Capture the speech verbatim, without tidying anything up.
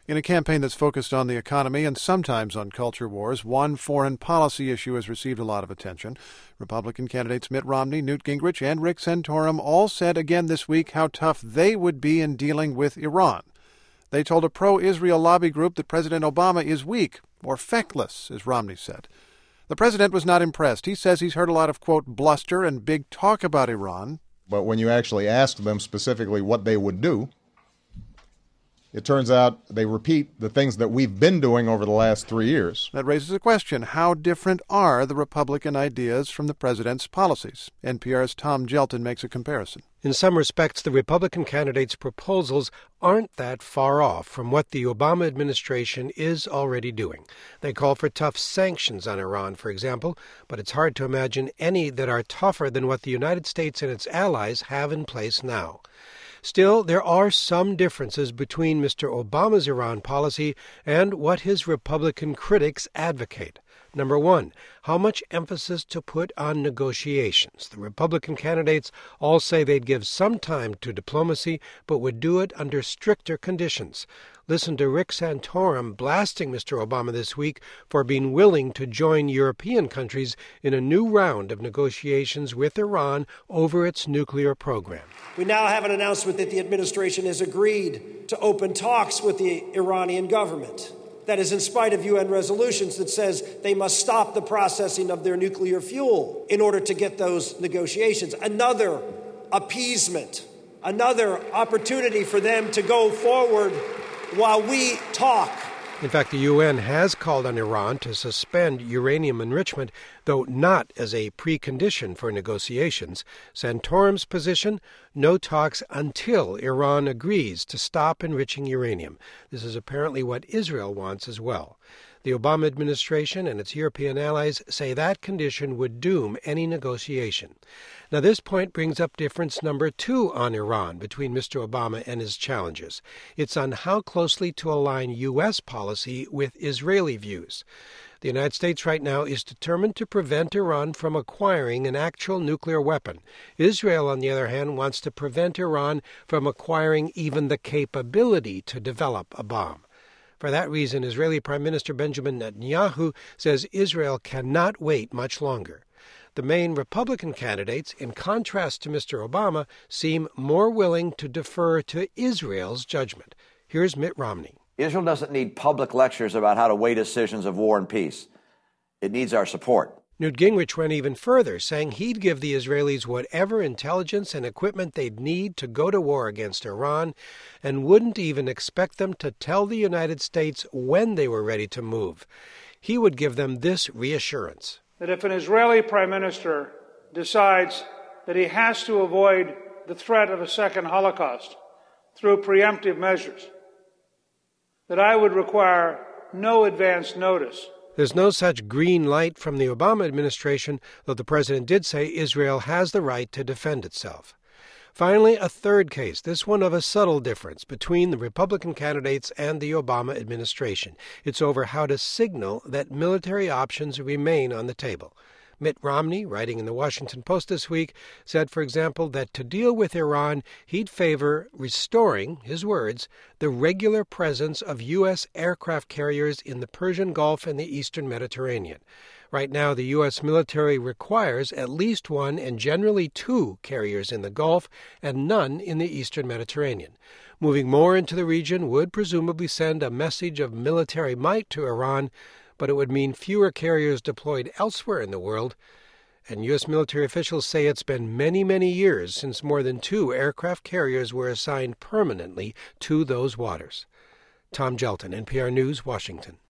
In a campaign that's focused on the economy and sometimes on culture wars, one foreign policy issue has received a lot of attention. Republican candidates Mitt Romney, Newt Gingrich, and Rick Santorum all said again this week how tough they would be in dealing with Iran. They told a pro-Israel lobby group that President Obama is weak, or feckless, as Romney said. The president was not impressed. He says he's heard a lot of, quote, bluster and big talk about Iran. But when you actually ask them specifically what they would do, it turns out they repeat the things that we've been doing over the last three years. That raises a question. How different are the Republican ideas from the president's policies? N P R's Tom Gelton makes a comparison. In some respects, the Republican candidates' proposals aren't that far off from what the Obama administration is already doing. They call for tough sanctions on Iran, for example, but it's hard to imagine any that are tougher than what the United States and its allies have in place now. Still, there are some differences between Mister Obama's Iran policy and what his Republican critics advocate. Number one, how much emphasis to put on negotiations. The Republican candidates all say they'd give some time to diplomacy, but would do it under stricter conditions. Listen to Rick Santorum blasting Mister Obama this week for being willing to join European countries in a new round of negotiations with Iran over its nuclear program. We now have an announcement that the administration has agreed to open talks with the Iranian government. That is in spite of U N resolutions that says they must stop the processing of their nuclear fuel in order to get those negotiations. Another appeasement, another opportunity for them to go forward while we talk. In fact, the U N has called on Iran to suspend uranium enrichment, though not as a precondition for negotiations. Santorum's position, no talks until Iran agrees to stop enriching uranium. This is apparently what Israel wants as well. The Obama administration and its European allies say that condition would doom any negotiation. Now, this point brings up difference number two on Iran between Mister Obama and his challengers. It's on how closely to align U S policy with Israeli views. The United States right now is determined to prevent Iran from acquiring an actual nuclear weapon. Israel, on the other hand, wants to prevent Iran from acquiring even the capability to develop a bomb. For that reason, Israeli Prime Minister Benjamin Netanyahu says Israel cannot wait much longer. The main Republican candidates, in contrast to Mister Obama, seem more willing to defer to Israel's judgment. Here's Mitt Romney. Israel doesn't need public lectures about how to weigh decisions of war and peace. It needs our support. Newt Gingrich went even further, saying he'd give the Israelis whatever intelligence and equipment they'd need to go to war against Iran, and wouldn't even expect them to tell the United States when they were ready to move. He would give them this reassurance. That if an Israeli prime minister decides that he has to avoid the threat of a second Holocaust through preemptive measures, that I would require no advance notice. There's no such green light from the Obama administration, though the president did say Israel has the right to defend itself. Finally, a third case, this one of a subtle difference between the Republican candidates and the Obama administration. It's over how to signal that military options remain on the table. Mitt Romney, writing in the Washington Post this week, said, for example, that to deal with Iran, he'd favor restoring, his words, the regular presence of U S aircraft carriers in the Persian Gulf and the eastern Mediterranean. Right now, the U S military requires at least one and generally two carriers in the Gulf and none in the eastern Mediterranean. Moving more into the region would presumably send a message of military might to Iran, but it would mean fewer carriers deployed elsewhere in the world. And U S military officials say it's been many, many years since more than two aircraft carriers were assigned permanently to those waters. Tom Gelton, N P R News, Washington.